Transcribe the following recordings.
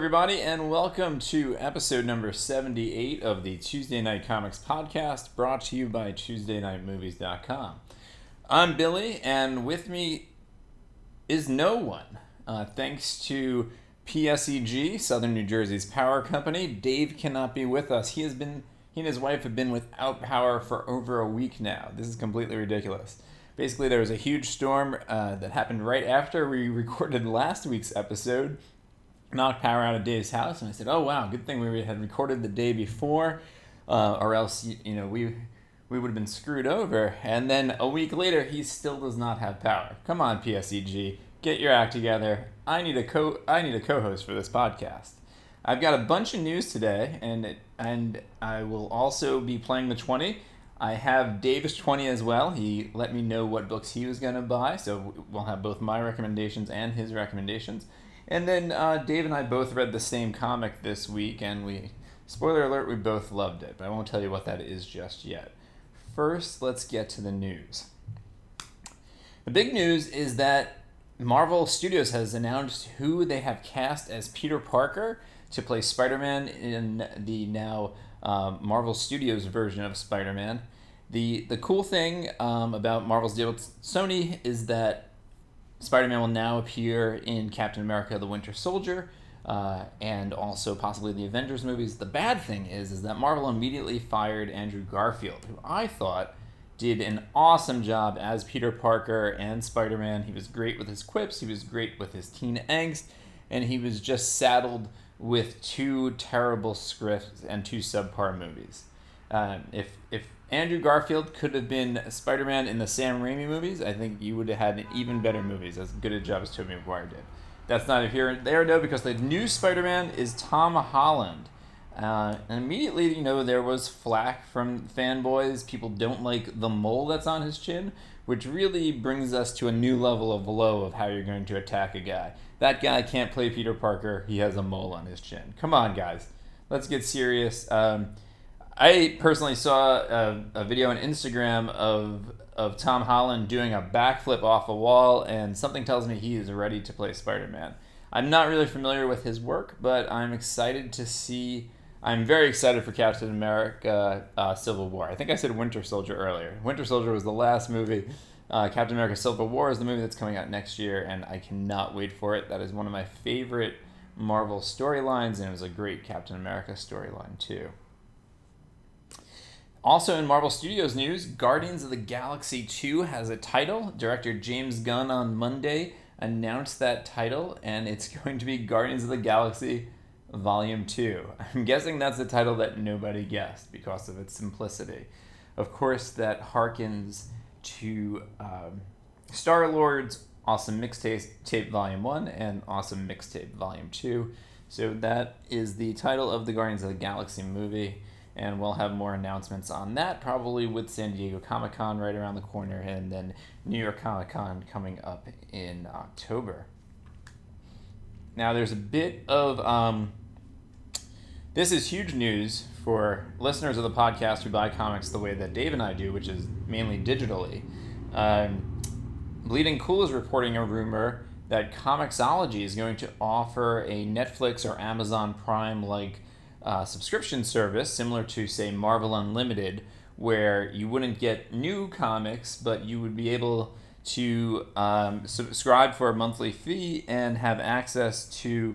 everybody, and welcome to episode number 78 of the Tuesday Night Comics podcast, brought to you by TuesdayNightMovies.com. I'm Billy, and with me is no one. Thanks to PSEG, Southern New Jersey's power company, Dave cannot be with us. He and his wife have been without power for over a week now. This is completely ridiculous. Basically, there was a huge storm that happened right after we recorded last week's episode, knocked power out of Dave's house, and I said, oh wow, good thing we had recorded the day before, or else we would have been screwed over. And then a week later, he still does not have power. Come on, PSEG, get your act together. I need a co-host for this podcast. I've got a bunch of news today, and I will also be playing the 20. I have Dave's 20 as well. He let me know what books he was going to buy, so we'll have both my recommendations and his recommendations. And then Dave and I both read the same comic this week, and spoiler alert, we both loved it, but I won't tell you what that is just yet. First, let's get to the news. The big news is that Marvel Studios has announced who they have cast as Peter Parker to play Spider-Man in the now Marvel Studios version of Spider-Man. The cool thing about Marvel's deal with Sony is that Spider-Man will now appear in Captain America: The Winter Soldier, and also possibly the Avengers movies. The bad thing is that Marvel immediately fired Andrew Garfield, who I thought did an awesome job as Peter Parker and Spider-Man. He was great with his quips, he was great with his teen angst, and he was just saddled with two terrible scripts and two subpar movies. If Andrew Garfield could have been Spider-Man in the Sam Raimi movies, I think you would have had even better movies, as good a job as Tobey Maguire did. That's not here and there, though, because the new Spider-Man is Tom Holland. And immediately, there was flack from fanboys. People don't like the mole that's on his chin, which really brings us to a new level of low of how you're going to attack a guy. That guy can't play Peter Parker. He has a mole on his chin. Come on, guys. Let's get serious. I personally saw a video on Instagram of Tom Holland doing a backflip off a wall, and something tells me he is ready to play Spider-Man. I'm not really familiar with his work, but I'm very excited for Captain America Civil War. I think I said Winter Soldier earlier. Winter Soldier was the last movie. Captain America Civil War is the movie that's coming out next year, and I cannot wait for it. That is one of my favorite Marvel storylines, and it was a great Captain America storyline too. Also in Marvel Studios news, Guardians of the Galaxy 2 has a title. Director James Gunn on Monday announced that title, and it's going to be Guardians of the Galaxy Volume 2. I'm guessing that's the title that nobody guessed because of its simplicity. Of course, that harkens to Star-Lord's Awesome Mixtape Volume 1 and Awesome Mixtape Volume 2. So that is the title of the Guardians of the Galaxy movie. And we'll have more announcements on that, probably with San Diego Comic-Con right around the corner, and then New York Comic-Con coming up in October. Now, there's a bit of... this is huge news for listeners of the podcast who buy comics the way that Dave and I do, which is mainly digitally. Bleeding Cool is reporting a rumor that Comixology is going to offer a Netflix or Amazon Prime-like subscription service similar to, say, Marvel Unlimited, where you wouldn't get new comics, but you would be able to subscribe for a monthly fee and have access to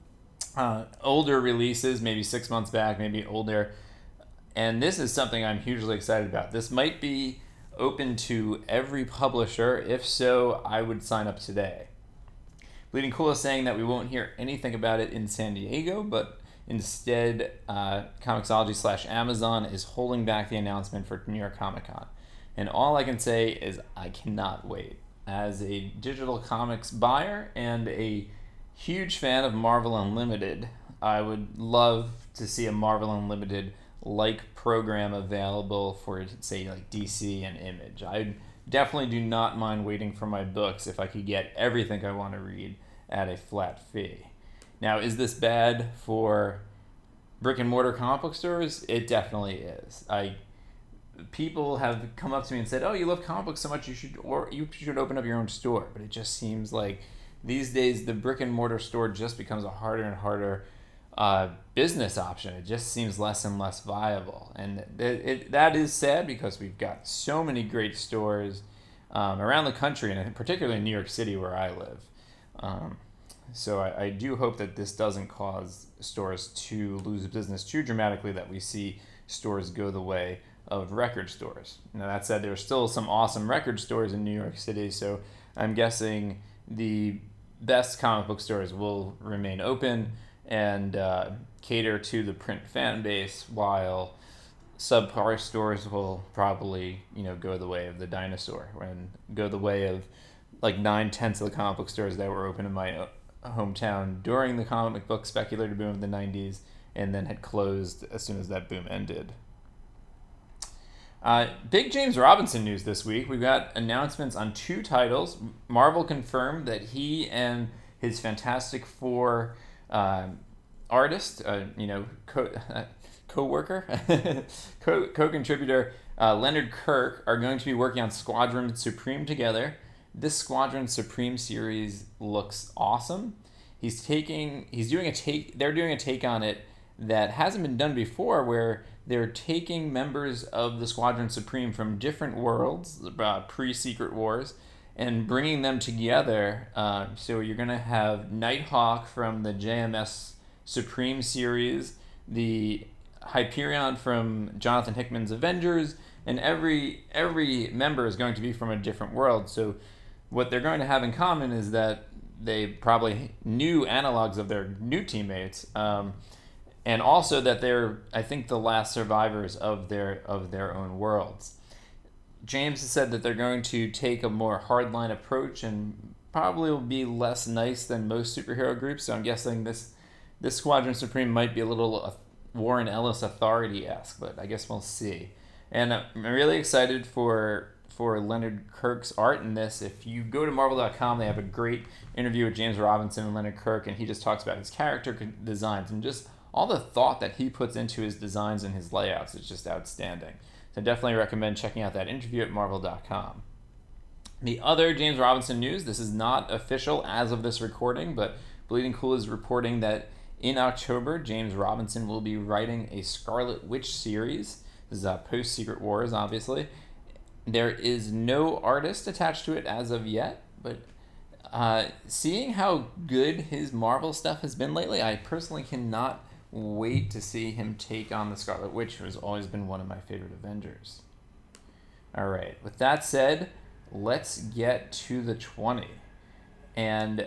older releases, maybe 6 months back, maybe older. And this is something I'm hugely excited about. This might be open to every publisher. If so, I would sign up today. Bleeding Cool is saying that we won't hear anything about it in San Diego, but instead, Comixology/Amazon is holding back the announcement for New York Comic Con. And all I can say is I cannot wait. As a digital comics buyer and a huge fan of Marvel Unlimited, I would love to see a Marvel Unlimited-like program available for, say, like DC and Image. I definitely do not mind waiting for my books if I could get everything I want to read at a flat fee. Now, is this bad for brick and mortar comic book stores? It definitely is. People have come up to me and said, "Oh, you love comic books so much, you should open up your own store." But it just seems like these days the brick and mortar store just becomes a harder and harder business option. It just seems less and less viable, and that is sad because we've got so many great stores around the country, and particularly in New York City where I live. So I do hope that this doesn't cause stores to lose business too dramatically, that we see stores go the way of record stores. Now, that said, there's still some awesome record stores in New York City, so I'm guessing the best comic book stores will remain open and cater to the print fan base, while subpar stores will probably, go the way of the dinosaur and go the way of like 9/10 of the comic book stores that were open in my hometown during the comic book speculator boom of the 90s, and then had closed as soon as that boom ended. Big James Robinson news this week. We've got announcements on 2 titles. Marvel confirmed that he and his Fantastic Four artist, co-worker, co-contributor Leonard Kirk are going to be working on Squadron Supreme together. This Squadron Supreme series looks awesome. They're doing a take on it that hasn't been done before, where they're taking members of the Squadron Supreme from different worlds, pre-Secret Wars, and bringing them together. So you're going to have Nighthawk from the JMS Supreme series, the Hyperion from Jonathan Hickman's Avengers, and every member is going to be from a different world. So what they're going to have in common is that they probably new analogs of their new teammates, and also that they're, I think, the last survivors of their own worlds. James has said that they're going to take a more hardline approach and probably will be less nice than most superhero groups. So I'm guessing this Squadron Supreme might be a little Warren Ellis Authority-esque, but I guess we'll see. And I'm really excited for Leonard Kirk's art in this. If you go to Marvel.com, they have a great interview with James Robinson and Leonard Kirk, and he just talks about his character designs and just all the thought that he puts into his designs and his layouts is just outstanding. So definitely recommend checking out that interview at Marvel.com. The other James Robinson news, this is not official as of this recording, but Bleeding Cool is reporting that in October, James Robinson will be writing a Scarlet Witch series. This is post-Secret Wars, obviously. There is no artist attached to it as of yet, but seeing how good his Marvel stuff has been lately, I personally cannot wait to see him take on the Scarlet Witch, who has always been one of my favorite Avengers. All right, with that said, let's get to the 20. And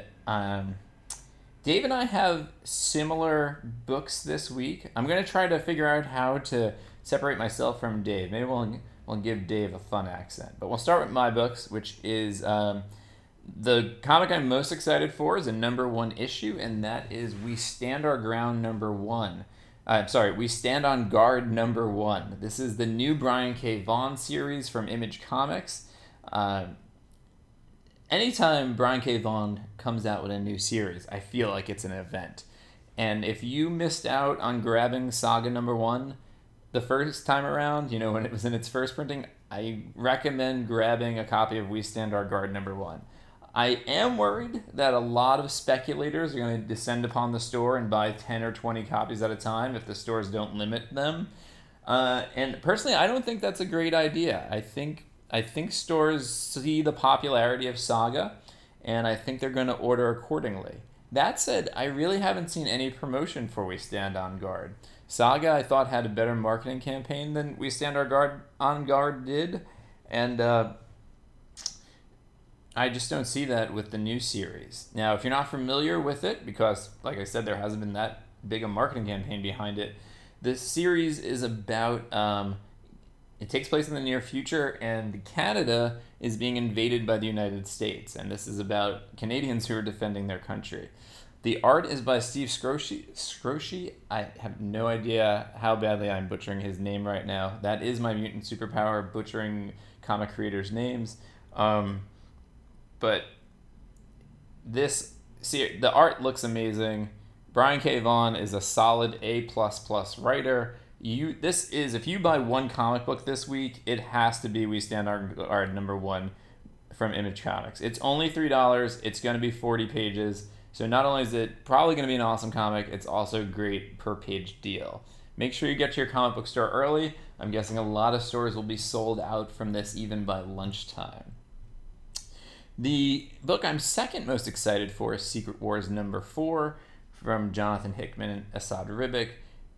Dave and I have similar books this week. I'm going to try to figure out how to separate myself from Dave. Maybe we'll give Dave a fun accent. But we'll start with my books, which is the comic I'm most excited for is a #1 issue, and that is We Stand Our Ground #1. We Stand on Guard #1. This is the new Brian K. Vaughan series from Image Comics. Anytime Brian K. Vaughan comes out with a new series, I feel like it's an event. And if you missed out on grabbing Saga #1 the first time around, when it was in its first printing, I recommend grabbing a copy of We Stand Our Guard #1. I am worried that a lot of speculators are going to descend upon the store and buy 10 or 20 copies at a time if the stores don't limit them. And personally, I don't think that's a great idea. I think stores see the popularity of Saga, and I think they're going to order accordingly. That said, I really haven't seen any promotion for We Stand on Guard. Saga, I thought, had a better marketing campaign than We Stand on Guard did, and I just don't see that with the new series. Now, if you're not familiar with it, because, like I said, there hasn't been that big a marketing campaign behind it, this series is about, it takes place in the near future, and Canada is being invaded by the United States, and this is about Canadians who are defending their country. The art is by Steve Scrocci. I have no idea how badly I'm butchering his name right now. That is my mutant superpower, butchering comic creators' names. But the art looks amazing. Brian K. Vaughan is a solid A++ writer. If you buy one comic book this week, it has to be We Stand Our Guard #1 from Image Comics. It's only $3. It's going to be 40 pages. So not only is it probably going to be an awesome comic, it's also a great per page deal. Make sure you get to your comic book store early. I'm guessing a lot of stores will be sold out from this even by lunchtime. The book I'm second most excited for is Secret Wars #4 from Jonathan Hickman and Asad Ribic.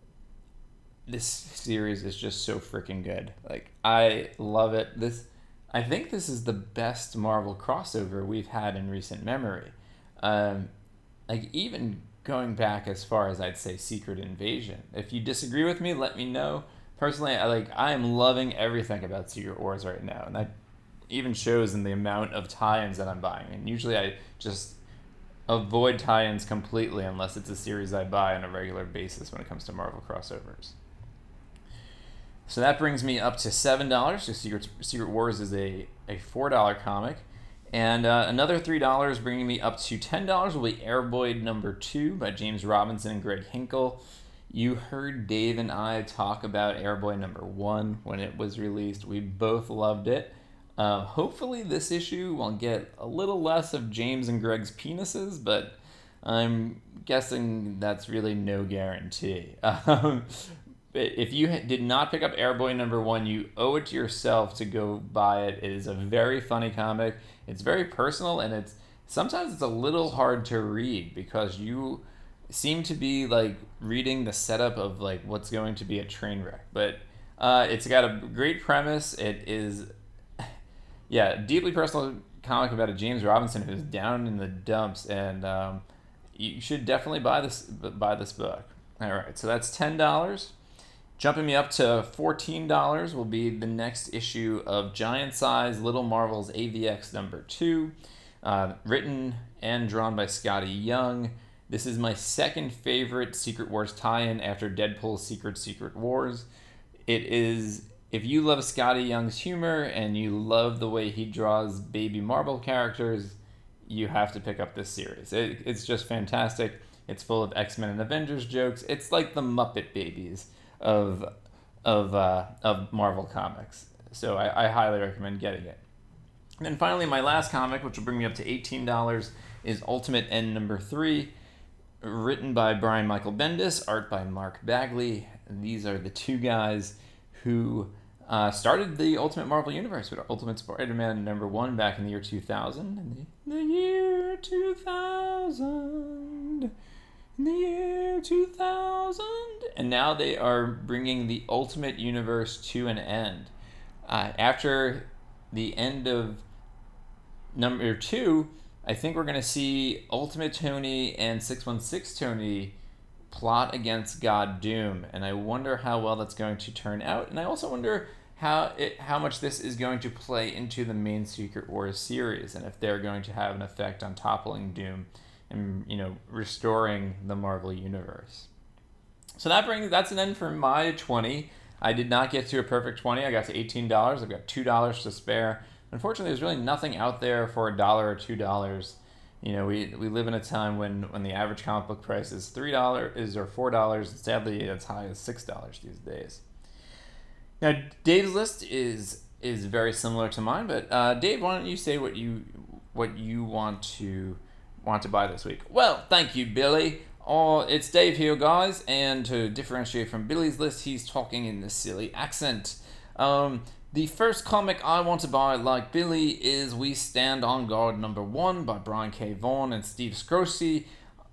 This series is just so freaking good. Like, I love it. I think this is the best Marvel crossover we've had in recent memory. Like, even going back as far as I'd say Secret Invasion. If you disagree with me, let me know. Personally, I am loving everything about Secret Wars right now, and that even shows in the amount of tie-ins that I'm buying. And usually I just avoid tie-ins completely unless it's a series I buy on a regular basis when it comes to Marvel crossovers. So that brings me up to $7. So Secret Wars is a $4 comic. And another $3 bringing me up to $10 will be Airboy #2 by James Robinson and Greg Hinkle. You heard Dave and I talk about Airboy #1 when it was released. We both loved it. Hopefully this issue will get a little less of James and Greg's penises, but I'm guessing that's really no guarantee. If you did not pick up Airboy #1, you owe it to yourself to go buy it. It is a very funny comic. It's very personal, and sometimes it's a little hard to read because you seem to be like reading the setup of like what's going to be a train wreck. But it's got a great premise. It is, yeah, deeply personal comic about a James Robinson who's down in the dumps, and you should definitely buy this book. All right, so that's $10. Jumping me up to $14 will be the next issue of Giant Size Little Marvel's AVX #2, written and drawn by Scotty Young. This is my second favorite Secret Wars tie-in after Deadpool's Secret Wars. It is, if you love Scotty Young's humor and you love the way he draws baby Marvel characters, you have to pick up this series. It's just fantastic. It's full of X-Men and Avengers jokes. It's like the Muppet Babies of Marvel comics. So I highly recommend getting it. And then finally, my last comic, which will bring me up to $18, is Ultimate End #3, written by Brian Michael Bendis, art by Mark Bagley. And these are the two guys who started the Ultimate Marvel Universe with Ultimate Spider-Man #1 back in the year 2000. In the year 2000. In the year 2000. And now they are bringing the Ultimate Universe to an end. After the end of #2, I think we're going to see Ultimate Tony and 616 Tony plot against God Doom. And I wonder how well that's going to turn out. And I also wonder how much this is going to play into the main Secret Wars series, and if they're going to have an effect on toppling Doom and, restoring the Marvel Universe. So that's an end for my 20. I did not get to a perfect 20. I got to $18. I've got $2 to spare. Unfortunately, there's really nothing out there for $1 or $2. We live in a time when the average comic book price is $3 or $4. Sadly, as high as $6 these days. Now, Dave's list is very similar to mine, but Dave, why don't you say what you want to buy this week? Well, thank you, Billy. It's Dave here, guys, and to differentiate from Billy's list, he's talking in this silly accent. The first comic I want to buy, like Billy, is We Stand on Guard #1 by Brian K. Vaughan and Steve Scrossi.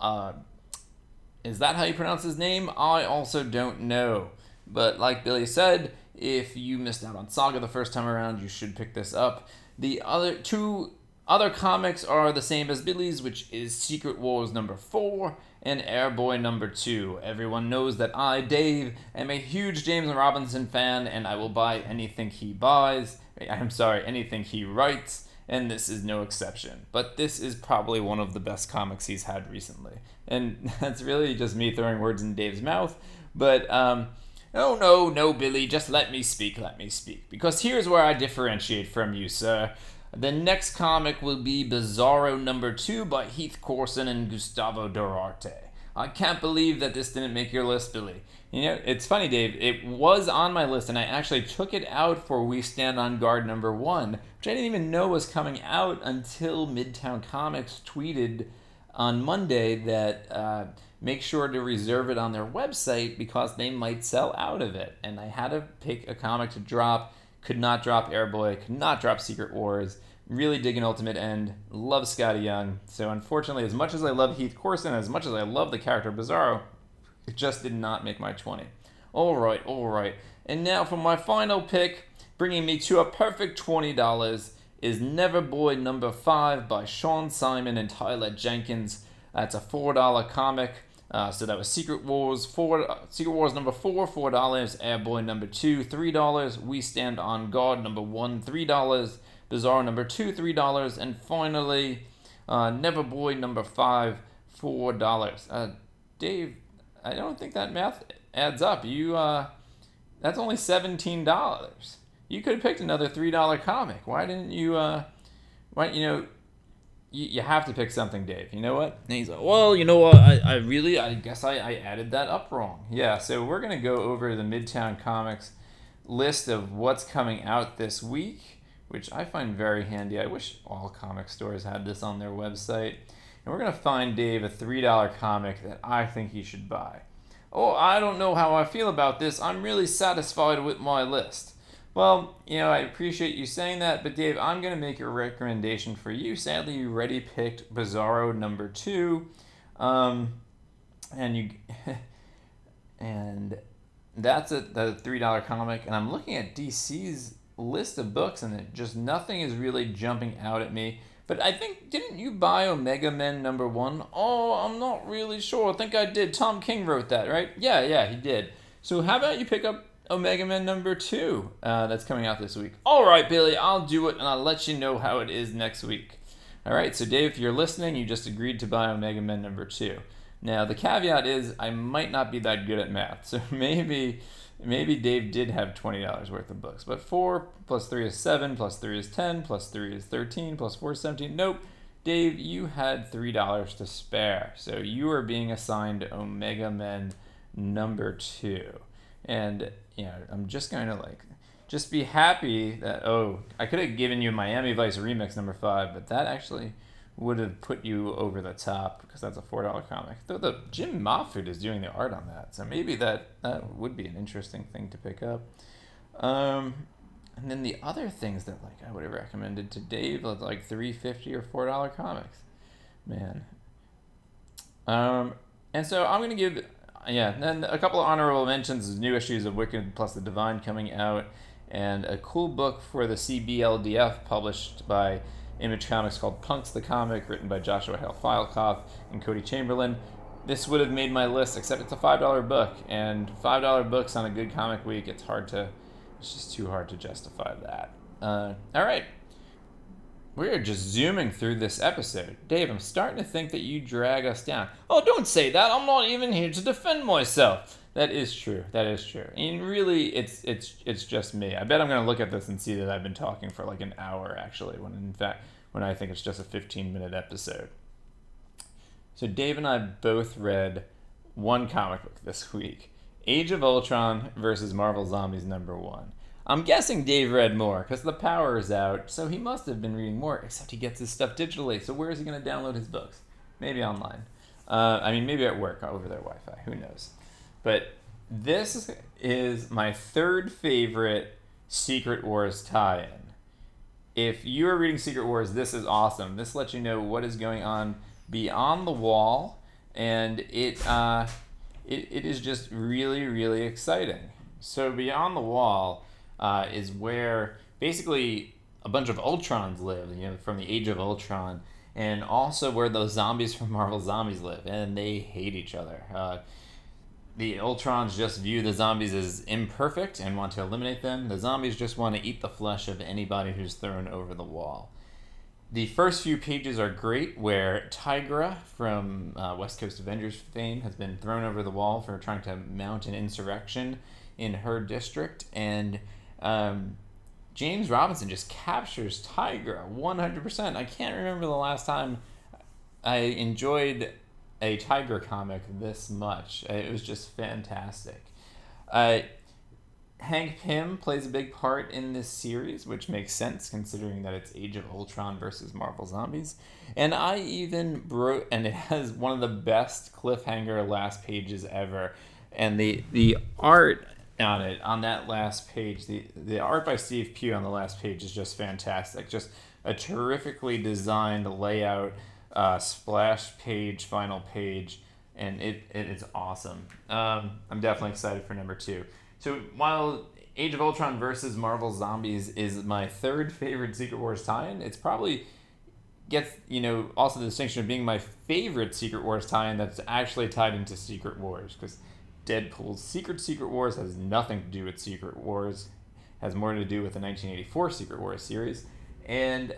Is that how you pronounce his name? I also don't know. But like Billy said, if you missed out on Saga the first time around, you should pick this up. The two other comics are the same as Billy's, which is Secret Wars #4 and Airboy #2. Everyone knows that I, Dave, am a huge James Robinson fan, and I will buy anything he anything he writes, and this is no exception. But this is probably one of the best comics he's had recently. And that's really just me throwing words in Dave's mouth, but oh, no, Billy, just let me speak, because here's where I differentiate from you, sir. The next comic will be Bizarro #2 by Heath Corson and Gustavo Duarte. I can't believe that this didn't make your list, Billy. It's funny, Dave. It was on my list, and I actually took it out for We Stand on Guard #1, which I didn't even know was coming out until Midtown Comics tweeted on Monday that make sure to reserve it on their website because they might sell out of it. And I had to pick a comic to drop. Could not drop Airboy, could not drop Secret Wars. Really digging Ultimate End. Love Scotty Young. So unfortunately, as much as I love Heath Corson, as much as I love the character Bizarro, it just did not make my 20. All right. And now for my final pick, bringing me to a perfect $20, is Neverboy number 5 by Sean Simon and Tyler Jenkins. That's a $4 comic. So that was Secret Wars number 4, $4. Airboy number 2, $3. We Stand on Guard number 1, $3. Bizarro number 2, $3. And finally, Neverboy number 5, $4. Dave, I don't think that math adds up. That's only $17. You could have picked another $3 comic. Why didn't you? You have to pick something, Dave. You know what? And he's like, well, you know what? I guess I added that up wrong. Yeah, so we're going to go over the Midtown Comics list of what's coming out this week, which I find very handy. I wish all comic stores had this on their website. And we're going to find Dave a $3 comic that I think he should buy. Oh, I don't know how I feel about this. I'm really satisfied with my list. Well, I appreciate you saying that, but Dave, I'm going to make a recommendation for you. Sadly, you already picked Bizarro number 2, and and that's the $3 comic. And I'm looking at DC's list of books, and nothing is really jumping out at me. But I think, didn't you buy Omega Men number 1? Oh, I'm not really sure. I think I did. Tom King wrote that, right? Yeah, he did. So how about you pick up Omega Men number 2 that's coming out this week? All right, Billy, I'll do it, and I'll let you know how it is next week. All right, so Dave, if you're listening, you just agreed to buy Omega Men number 2. Now, the caveat is I might not be that good at math, so maybe Dave did have $20 worth of books. But 4 plus 3 is 7, plus 3 is 10, plus 3 is 13, plus 4 is 17. Nope. Dave, you had $3 to spare. So you are being assigned Omega Men number 2. And, I'm just going to just be happy that, I could have given you Miami Vice Remix number 5, but that actually would have put you over the top because that's a $4 comic. Though the Jim Mahfood is doing the art on that, so maybe that would be an interesting thing to pick up. And then the other things that I would have recommended to Dave, like $3.50 or $4 comics, man. And so I'm gonna give then a couple of honorable mentions: new issues of Wicked plus the Divine coming out, and a cool book for the CBLDF published by Image Comics called Punks the Comic, written by Joshua Hale Filecoff and Cody Chamberlain. This would have made my list, except it's a $5 book, and $5 books on a good comic week, it's just too hard to justify that. All right. We're just zooming through this episode. Dave, I'm starting to think that you drag us down. Oh, don't say that. I'm not even here to defend myself. That is true. And really, it's just me. I bet I'm going to look at this and see that I've been talking for an hour, actually, when I think it's just a 15-minute episode. So Dave and I both read one comic book this week, Age of Ultron versus Marvel Zombies number 1. I'm guessing Dave read more because the power is out, so he must have been reading more, except he gets his stuff digitally. So where is he going to download his books? Maybe online. Maybe at work over their Wi-Fi. Who knows? But this is my third favorite Secret Wars tie-in. If you are reading Secret Wars, this is awesome. This lets you know what is going on beyond the wall, and it is just really, really exciting. So Beyond the Wall is where basically a bunch of Ultrons live, from the Age of Ultron, and also where those zombies from Marvel Zombies live, and they hate each other. The Ultrons just view the zombies as imperfect and want to eliminate them. The zombies just want to eat the flesh of anybody who's thrown over the wall. The first few pages are great, where Tigra from West Coast Avengers fame has been thrown over the wall for trying to mount an insurrection in her district, and James Robinson just captures Tigra 100%. I can't remember the last time I enjoyed a Tigra comic this much. It was just fantastic. Hank Pym plays a big part in this series, which makes sense considering that it's Age of Ultron versus Marvel Zombies. And I even wrote, and it has one of the best cliffhanger last pages ever. And the art on it, on that last page, the art by Steve Pugh on the last page is just fantastic. Just a terrifically designed layout, splash page, final page, and it is awesome. I'm definitely excited for number 2. So while Age of Ultron versus Marvel Zombies is my third favorite Secret Wars tie-in, it's probably gets, also the distinction of being my favorite Secret Wars tie-in that's actually tied into Secret Wars, because Deadpool's Secret Wars has nothing to do with Secret Wars, has more to do with the 1984 Secret Wars series, and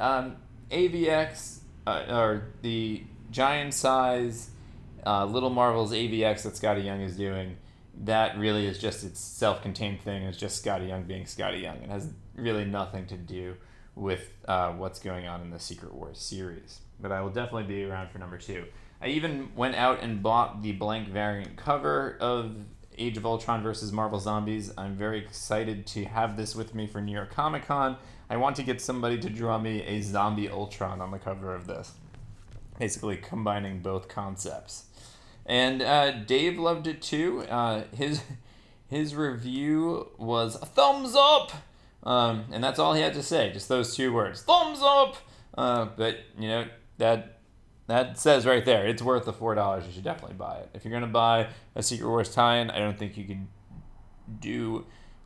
AVX, or the giant size Little Marvel's AVX that Scotty Young is doing, that really is just its self-contained thing. It's just Scotty Young being Scotty Young. It has really nothing to do with what's going on in the Secret Wars series. But I will definitely be around for number 2. I even went out and bought the blank variant cover of Age of Ultron versus Marvel Zombies. I'm very excited to have this with me for New York Comic Con. I want to get somebody to draw me a zombie Ultron on the cover of this, basically combining both concepts. And Dave loved it too. His review was a thumbs up, and that's all he had to say. Just those 2 words, thumbs up. But that says right there, it's worth the $4. You should definitely buy it. If you're gonna buy a Secret Wars tie-in, I don't think you could do.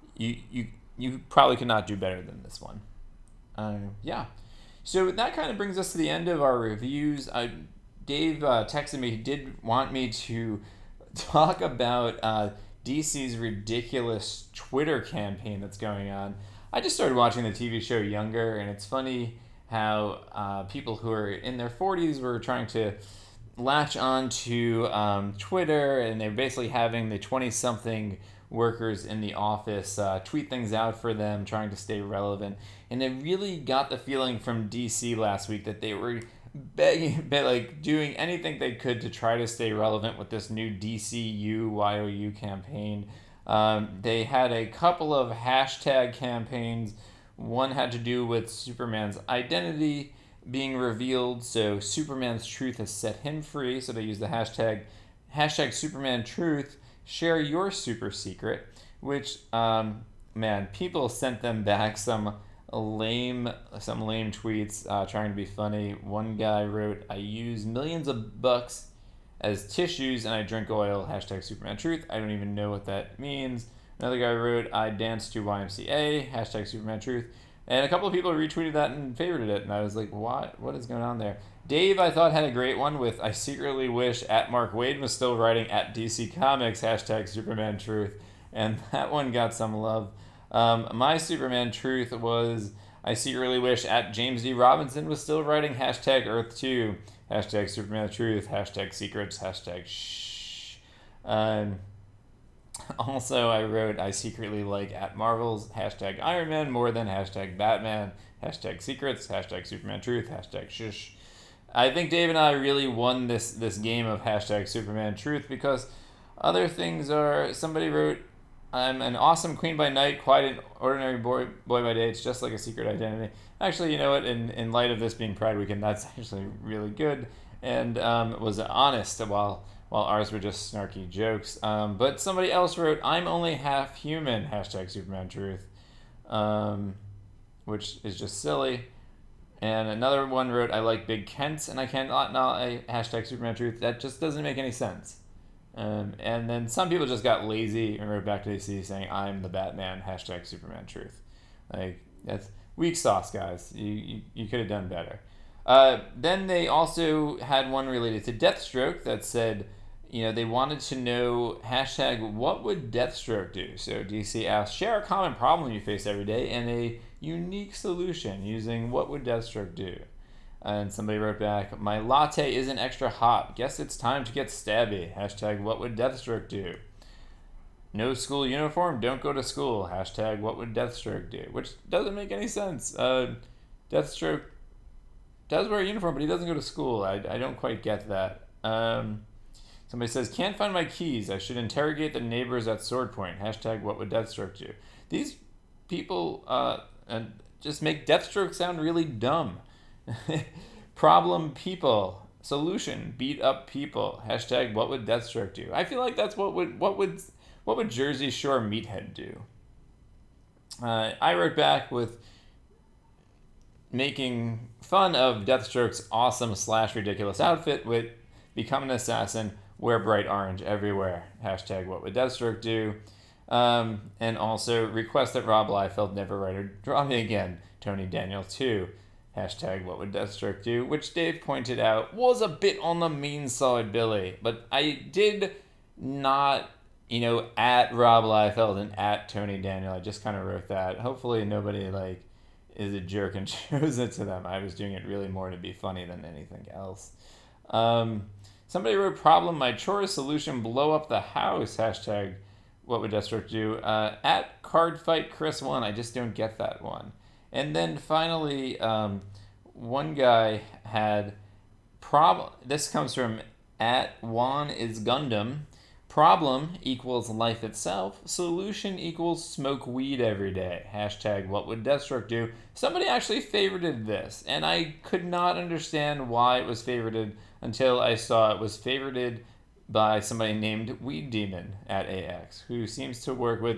You probably could not do better than this one. Yeah. So that kind of brings us to the end of our reviews. Dave texted me. He did want me to talk about DC's ridiculous Twitter campaign that's going on. I just started watching the TV show Younger, and it's funny how people who are in their 40s were trying to latch on to Twitter, and they're basically having the 20-something workers in the office tweet things out for them, trying to stay relevant. And I really got the feeling from DC last week that they were begging, doing anything they could to try to stay relevant with this new DCU YOU campaign. They had a couple of hashtag campaigns. One had to do with Superman's identity being revealed, so Superman's truth has set him free. So they used the hashtag Superman Truth. Share your super secret, which people sent them back some lame tweets trying to be funny. One guy wrote, "I use millions of bucks as tissues and I drink oil, hashtag Superman Truth. I don't even know what that means." Another guy wrote, "I dance to YMCA, hashtag Superman Truth." And a couple of people retweeted that and favorited it, and I was like, what is going on there? Dave, I thought, had a great one with, "I secretly wish at Mark Waid was still writing at DC Comics, hashtag Superman Truth." And that one got some love. My Superman Truth was, "I secretly wish at James D. Robinson was still writing, hashtag Earth 2, hashtag Superman Truth, hashtag secrets, hashtag shh." Also, I wrote, "I secretly like at Marvel's, hashtag Iron Man more than hashtag Batman, hashtag secrets, hashtag Superman Truth, hashtag shush." I think Dave and I really won this game of hashtag Superman Truth, because other things are, somebody wrote, "I'm an awesome queen by night, quite an ordinary boy by day. It's just like a secret identity." Actually, you know what? In light of this being Pride Weekend, that's actually really good, and was honest while ours were just snarky jokes. But somebody else wrote, "I'm only half human, hashtag Superman Truth," which is just silly. And another one wrote, "I like Big Kents and I cannot not hashtag Superman Truth." That just doesn't make any sense. And then some people just got lazy and wrote back to DC saying, "I'm the Batman, hashtag Superman Truth." That's weak sauce, guys. You could have done better. Then they also had one related to Deathstroke that said, they wanted to know, hashtag what would Deathstroke do? So DC asked, "Share a common problem you face every day and a unique solution using what would Deathstroke do?" And somebody wrote back, "My latte isn't extra hot. Guess it's time to get stabby. Hashtag what would Deathstroke do?" "No school uniform, don't go to school. Hashtag what would Deathstroke do?" Which doesn't make any sense. Deathstroke does wear a uniform, but he doesn't go to school. I don't quite get that. Somebody says, "Can't find my keys. I should interrogate the neighbors at Sword Point. Hashtag what would Deathstroke do?" these people just make Deathstroke sound really dumb. Problem people. Solution, beat up people. Hashtag what would Deathstroke do? I feel like that's what would Jersey Shore Meathead do? I wrote back with making fun of Deathstroke's awesome / ridiculous outfit with become an assassin, wear bright orange everywhere. Hashtag what would Deathstroke do? And also request that Rob Liefeld never write or draw me again. Tony Daniel 2. Hashtag what would Deathstroke do? Which Dave pointed out was a bit on the mean side, Billy. But I did not, at Rob Liefeld and at Tony Daniel. I just kind of wrote that. Hopefully nobody is a jerk and shows it to them. I was doing it really more to be funny than anything else. Somebody wrote problem, my chore solution, blow up the house. Hashtag what would Deathstroke do? At Cardfight Chris 1, I just don't get that one. And then finally, one guy had problem. This comes from at Juan is Gundam. Problem equals life itself. Solution equals smoke weed every day. Hashtag what would Deathstroke do? Somebody actually favorited this, and I could not understand why it was favorited until I saw it was favorited by somebody named Weed Demon at AX, who seems to work with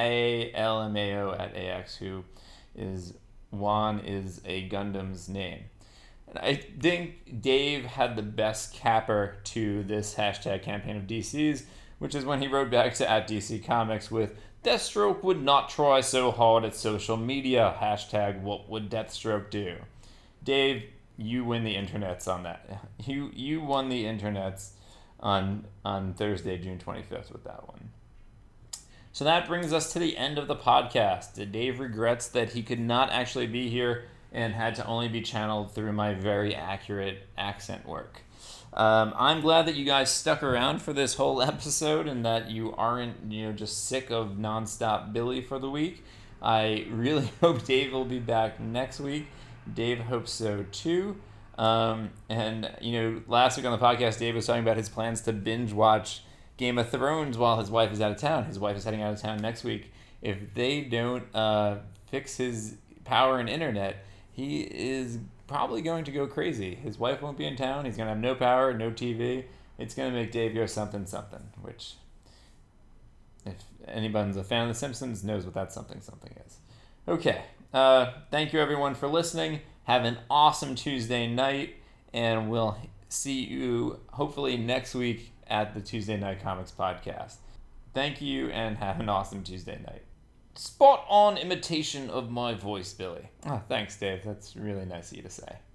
ALMAO at AX, who is Juan is a Gundam's name. And I think Dave had the best capper to this hashtag campaign of DC's, which is when he wrote back to at DC Comics with Deathstroke would not try so hard at social media. Hashtag what would Deathstroke do? Dave, you win the internets on that. You won the internets on Thursday, June 25th with that one. So that brings us to the end of the podcast. Dave regrets that he could not actually be here and had to only be channeled through my very accurate accent work. I'm glad that you guys stuck around for this whole episode and that you aren't, just sick of nonstop Billy for the week. I really hope Dave will be back next week. Dave hopes so too. And last week on the podcast, Dave was talking about his plans to binge watch Game of Thrones while his wife is out of town. His wife is heading out of town next week. If they don't fix his power and internet, he is probably going to go crazy. His wife won't be in town. He's going to have no power, no TV. It's going to make Dave go something, which, if anybody's a fan of The Simpsons, knows what that something is. Okay. Thank you, everyone, for listening. Have an awesome Tuesday night, and we'll see you hopefully next week at the Tuesday Night Comics podcast. Thank you, and have an awesome Tuesday night. Spot on imitation of my voice, Billy. Oh, thanks, Dave. That's really nice of you to say.